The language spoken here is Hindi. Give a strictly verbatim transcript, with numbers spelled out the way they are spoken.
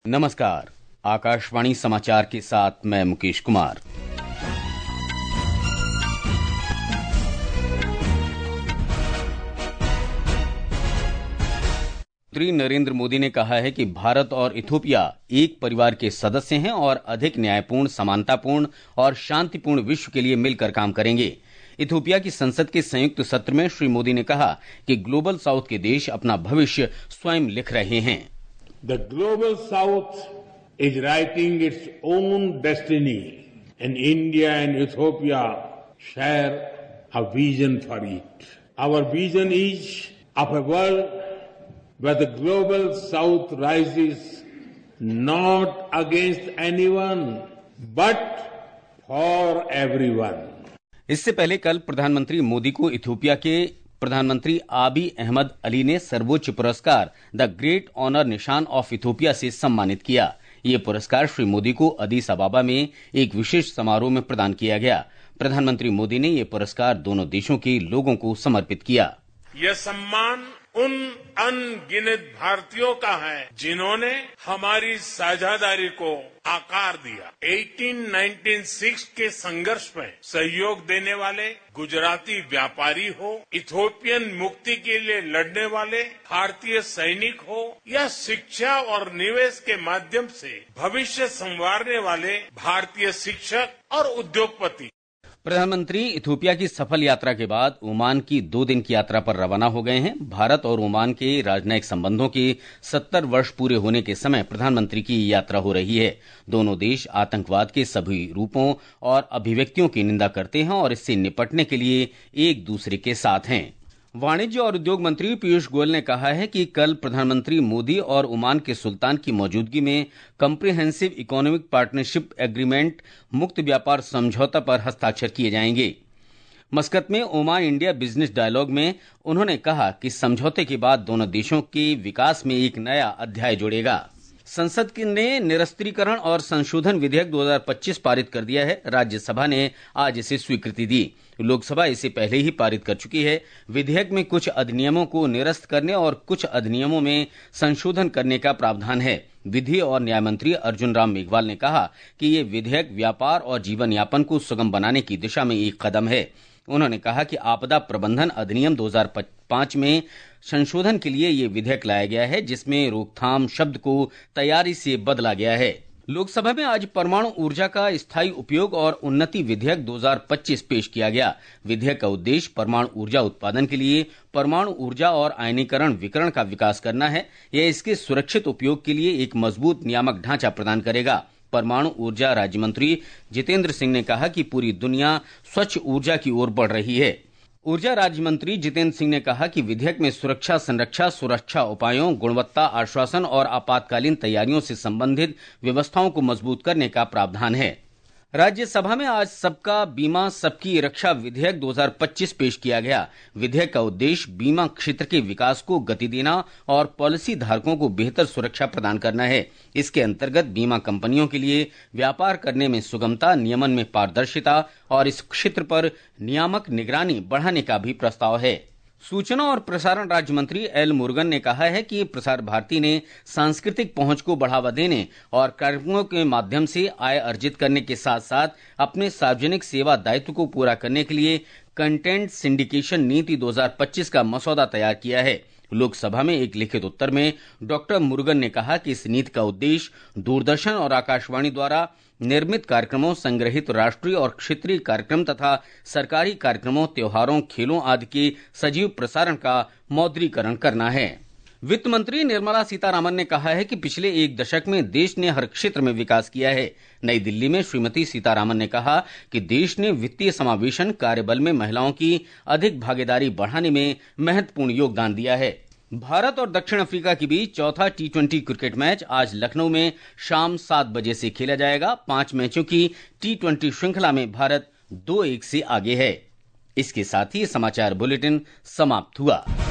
नमस्कार, आकाशवाणी समाचार के साथ मैं मुकेश कुमार। प्रधानमंत्री नरेंद्र मोदी ने कहा है कि भारत और इथियोपिया एक परिवार के सदस्य हैं और अधिक न्यायपूर्ण, समानतापूर्ण और शांतिपूर्ण विश्व के लिए मिलकर काम करेंगे। इथियोपिया की संसद के संयुक्त सत्र में श्री मोदी ने कहा कि ग्लोबल साउथ के देश अपना भविष्य स्वयं लिख रहे हैं। The global south is writing its own destiny, and India and Ethiopia share a vision for it. Our vision is of a world where the global south rises not against anyone but for everyone. इससे पहले कल प्रधानमंत्री मोदी को इथियोपिया के प्रधानमंत्री आबी अहमद अली ने सर्वोच्च पुरस्कार द ग्रेट ऑनर निशान ऑफ इथियोपिया से सम्मानित किया। ये पुरस्कार श्री मोदी को अदीस अबाबा में एक विशेष समारोह में प्रदान किया गया। प्रधानमंत्री मोदी ने ये पुरस्कार दोनों देशों के लोगों को समर्पित किया। यह सम्मान उन अनगिनत भारतीयों का है जिन्होंने हमारी साझेदारी को आकार दिया। अठारह सौ छियानवे के संघर्ष में सहयोग देने वाले गुजराती व्यापारी हो, इथियोपियन मुक्ति के लिए लड़ने वाले भारतीय सैनिक हो या शिक्षा और निवेश के माध्यम से भविष्य संवारने वाले भारतीय शिक्षक और उद्योगपति। प्रधानमंत्री इथियोपिया की सफल यात्रा के बाद ओमान की दो दिन की यात्रा पर रवाना हो गए हैं। भारत और ओमान के राजनयिक संबंधों के सत्तर वर्ष पूरे होने के समय प्रधानमंत्री की यात्रा हो रही है। दोनों देश आतंकवाद के सभी रूपों और अभिव्यक्तियों की निंदा करते हैं और इससे निपटने के लिए एक दूसरे के साथ हैं। वाणिज्य और उद्योग मंत्री पीयूष गोयल ने कहा है कि कल प्रधानमंत्री मोदी और ओमान के सुल्तान की मौजूदगी में कम्प्रिहेंसिव इकोनॉमिक पार्टनरशिप एग्रीमेंट मुक्त व्यापार समझौता पर हस्ताक्षर किए जाएंगे। मस्कत में ओमान इंडिया बिजनेस डायलॉग में उन्होंने कहा कि समझौते के बाद दोनों देशों के विकास में एक नया अध्याय जुड़ेगा। संसद ने निरस्त्रीकरण और संशोधन विधेयक दो हज़ार पच्चीस पारित कर दिया है। राज्यसभा ने आज इसे स्वीकृति दी। लोकसभा इसे पहले ही पारित कर चुकी है। विधेयक में कुछ अधिनियमों को निरस्त करने और कुछ अधिनियमों में संशोधन करने का प्रावधान है। विधि और न्याय मंत्री अर्जुन राम मेघवाल ने कहा कि ये विधेयक व्यापार और जीवन यापन को सुगम बनाने की दिशा में एक कदम है। उन्होंने कहा कि आपदा प्रबंधन अधिनियम दो हज़ार पाँच में संशोधन के लिए ये विधेयक लाया गया है, जिसमें रोकथाम शब्द को तैयारी से बदला गया है। लोकसभा में आज परमाणु ऊर्जा का स्थायी उपयोग और उन्नति विधेयक दो हज़ार पच्चीस पेश किया गया। विधेयक का उद्देश्य परमाणु ऊर्जा उत्पादन के लिए परमाणु ऊर्जा और आयनीकरण विकिरण का विकास करना है। यह इसके सुरक्षित उपयोग के लिए एक मजबूत नियामक ढांचा प्रदान करेगा। परमाणु ऊर्जा राज्य मंत्री जितेंद्र सिंह ने कहा कि पूरी दुनिया स्वच्छ ऊर्जा की ओर बढ़ रही है। ऊर्जा राज्य मंत्री जितेंद्र सिंह ने कहा कि विधेयक में सुरक्षा संरक्षा, सुरक्षा उपायों, गुणवत्ता आश्वासन और आपातकालीन तैयारियों से संबंधित व्यवस्थाओं को मजबूत करने का प्रावधान है। राज्यसभा में आज सबका बीमा सबकी रक्षा विधेयक दो हज़ार पच्चीस पेश किया गया। विधेयक का उद्देश्य बीमा क्षेत्र के विकास को गति देना और पॉलिसी धारकों को बेहतर सुरक्षा प्रदान करना है। इसके अंतर्गत बीमा कंपनियों के लिए व्यापार करने में सुगमता, नियमन में पारदर्शिता और इस क्षेत्र पर नियामक निगरानी बढ़ाने का भी प्रस्ताव है। सूचना और प्रसारण राज्य मंत्री एल मुरुगन ने कहा है कि प्रसार भारती ने सांस्कृतिक पहुंच को बढ़ावा देने और कार्यक्रमों के माध्यम से आय अर्जित करने के साथ साथ अपने सार्वजनिक सेवा दायित्व को पूरा करने के लिए कंटेंट सिंडिकेशन नीति दो हज़ार पच्चीस का मसौदा तैयार किया है। लोकसभा में एक लिखित उत्तर में डॉक्टर मुरुगन ने कहा कि इस नीति का उद्देश्य दूरदर्शन और आकाशवाणी द्वारा निर्मित कार्यक्रमों, संग्रहित राष्ट्रीय और क्षेत्रीय कार्यक्रम तथा सरकारी कार्यक्रमों, त्योहारों, खेलों आदि के सजीव प्रसारण का मौद्रीकरण करना है। वित्त मंत्री निर्मला सीतारामन ने कहा है कि पिछले एक दशक में देश ने हर क्षेत्र में विकास किया है। नई दिल्ली में श्रीमती सीतारामन ने कहा कि देश ने वित्तीय समावेशन, कार्यबल में महिलाओं की अधिक भागीदारी बढ़ाने में महत्वपूर्ण योगदान दिया है। भारत और दक्षिण अफ्रीका के बीच चौथा टी ट्वेंटी क्रिकेट मैच आज लखनऊ में शाम सात बजे से खेला जाएगा। पांच मैचों की टी ट्वेंटी श्रृंखला में भारत दो एक से आगे है। इसके साथ ही समाचार बुलेटिन समाप्त हुआ।